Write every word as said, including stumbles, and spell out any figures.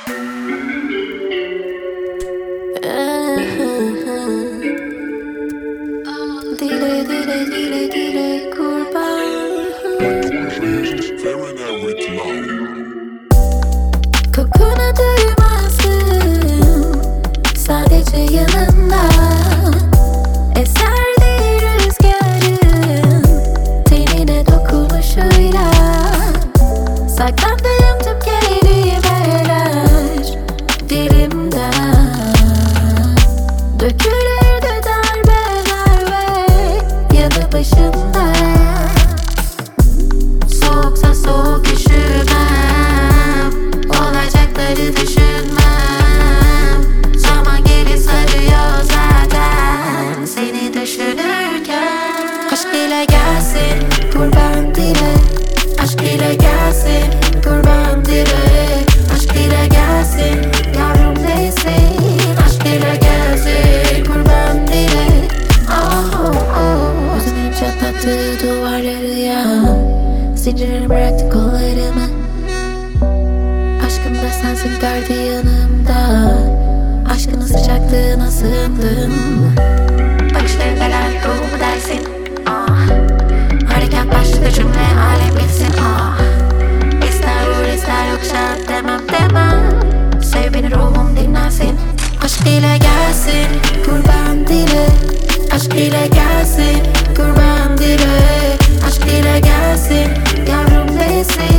Dile dile dile dile kurban. Kokunu duymazdım sadece yanında. Eserdi rüzgarın tenine dokunuşuyla. Saklandığım tüm kelimeler dilimden dökülürdü darbeler ve yanı başımda. Soğuksa soğuk üşümem, olacakları düşünmem. Zaman geri sarıyor zaten seni düşünürken. Aşk ile gelsin kurban dile, aşk ile gelsin kurban dile, aşk ile gelsin yavrum değilsin, aşk ile gelsin kurban dile. Oh oh oh, özünün çatlattığı duvarları yan, zincirini bıraktı kollarımı. Aşkımda sensin gardiyanımda, aşkının sıcaklığına sığındım. Bakışların neler ruhumu dersin, ah. Harekat başladı cümle alem bilsin, ah. İster vur ister yoksa demem demem. Sev beni ruhum dinlensin. Aşk ile gelsin kurban dile, aşk ile gelsin kurban dile, aşk ile gelsin yavrum değilsin.